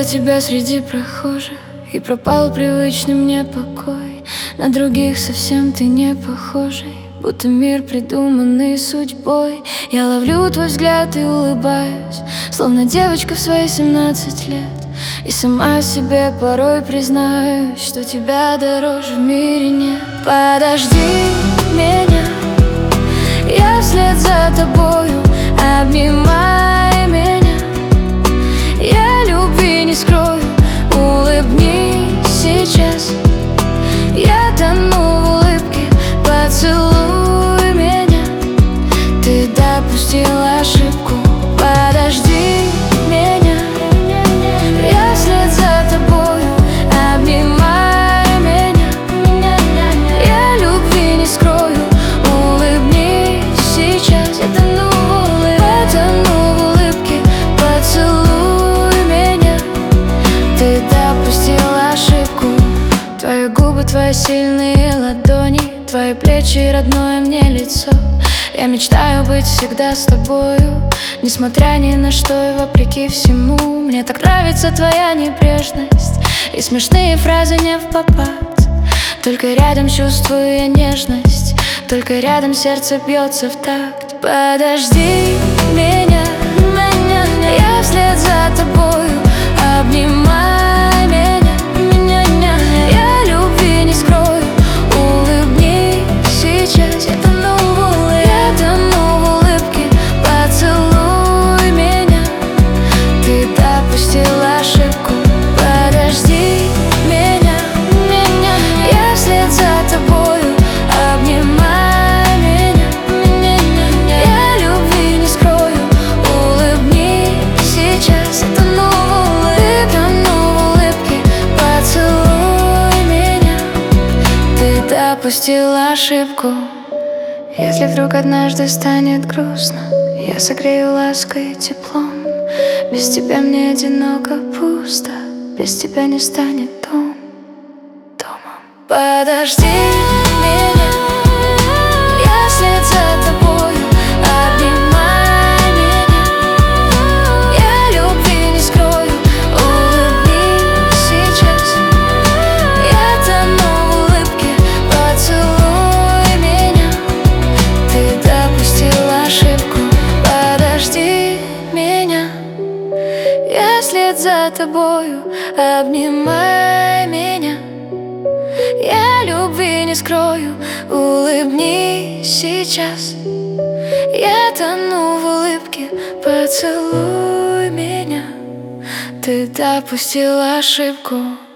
тебя среди прохожих, и пропал привычный мне покой. На других совсем ты не похожий, будто мир, придуманный судьбой. Я ловлю твой взгляд и улыбаюсь, словно девочка в свои 17 лет. И сама себе порой признаюсь, что тебя дороже в мире нет. Подожди меня, я вслед за тобою, обнимай меня. Я любви не скрою, улыбнись сейчас. Я тону в улыбке, поцелуй меня. Ты допустила ошибку, подожди меня. Я вслед за тобою, обнимай меня. Я любви не скрою, улыбнись сейчас. Я тону в улыбке, поцелуй меня. Ты допустила ошибку. Твои губы, твои сильные ладони, твои плечи, родное мне лицо. Я мечтаю быть всегда с тобою, несмотря ни на что и вопреки всему. Мне так нравится твоя небрежность и смешные фразы не впопад. Только рядом чувствую я нежность, только рядом сердце бьется в такт. Подожди меня, я вслед за тобою, обнимай меня. Я любви не скрою, улыбнись сейчас. Я тону в улыбке, поцелуй меня. Ты допустила ошибку, подожди меня. Я вслед за тобою, обнимай меня. Я любви не скрою, улыбнись сейчас. Я тону в улыбке, поцелуй меня. Ты допустила ошибку. Если вдруг однажды станет грустно, я согрею лаской и теплом. Без тебя мне одиноко, пусто, без тебя не станет домом. Подожди меня, я вслед за тобою, обнимай меня. Я любви не скрою, улыбнись сейчас. Я тону в улыбке, поцелуй меня. Ты допустила ошибку, подожди меня. Я вслед за тобою, обнимай меня. Я любви не скрою, улыбнись сейчас. Я тону в улыбке, поцелуй меня. Ты допустила ошибку.